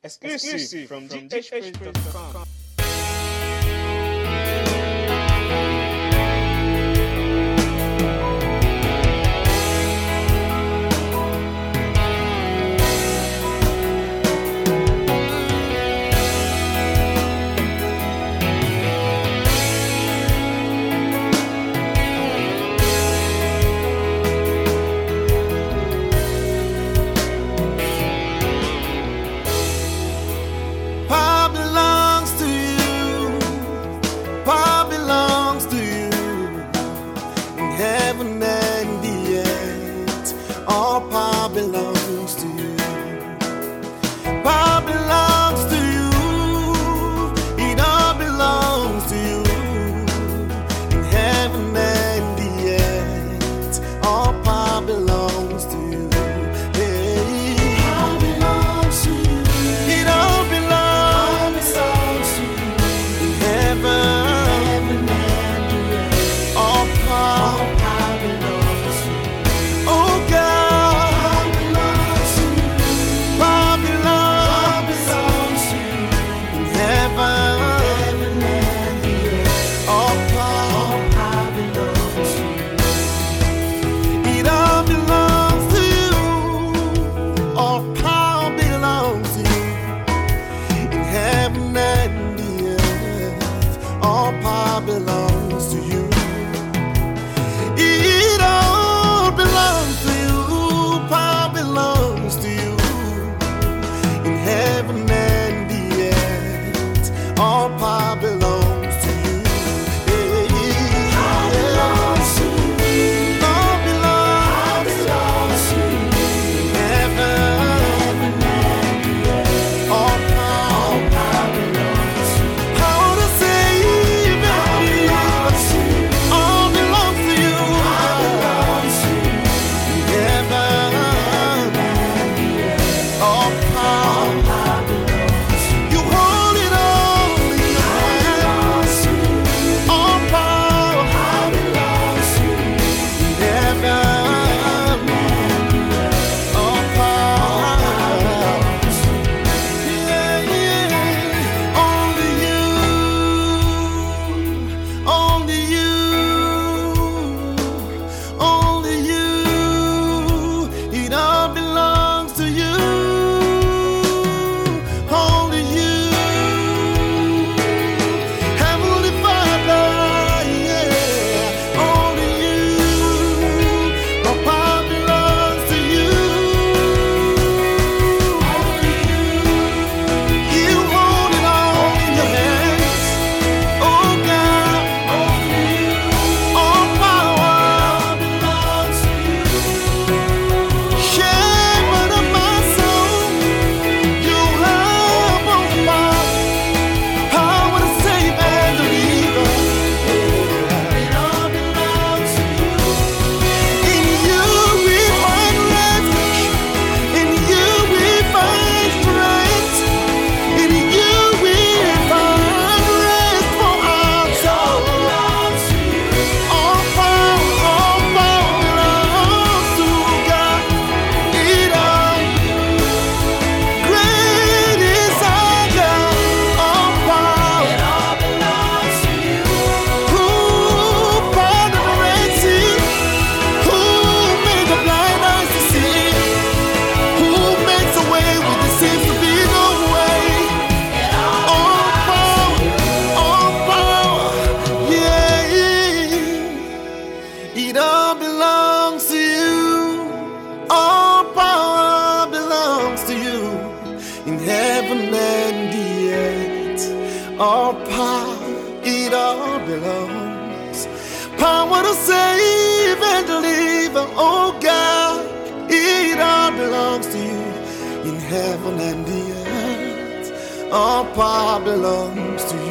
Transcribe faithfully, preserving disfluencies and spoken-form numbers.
Exclusive from g h praise dot com. Heaven and the earth, all power belongs to you. Power belongs to you. It all belongs to you. In heaven and the earth, all power belongs to you. Hey. Power belongs to you. It all belongs, all belongs to you. In heaven, heaven and the earth, all power. All power belongs to you. It all belongs to you. Power belongs to you. In heaven and the earth, all power belongs to you. Power belongs to you. All belongs to you. In heaven, heaven and the earth, all power, power belongs to you. Power to save. All belongs to you. All power, you hold it all in your hands. All power belongs to you. Heaven, all power, yeah, yeah. Only you, only you, only you. It all belongs to you. Only you, Heavenly Father, yeah. Only you, all power belongs to you. Only you, you hold it all in your hands. Oh God, only you, all power belongs to you. Shepherd of my soul, you have all power, power to save and deliver. It all belongs to you. In you we find refuge. In you we find strength. In you we find rest for our soul. All power, all power belongs to God. It all, great is our God. All power, it all belongs to you. Who parted the Red Sea? Who made the blind eyes to see? Who makes a way where there seems to be no way? All power, all power, yeah. It all belongs to you. All power belongs to you. In heaven and the earth, all power, it all belongs. Power to save and deliver, oh God, it all belongs to you. In heaven and the earth, all power belongs to you.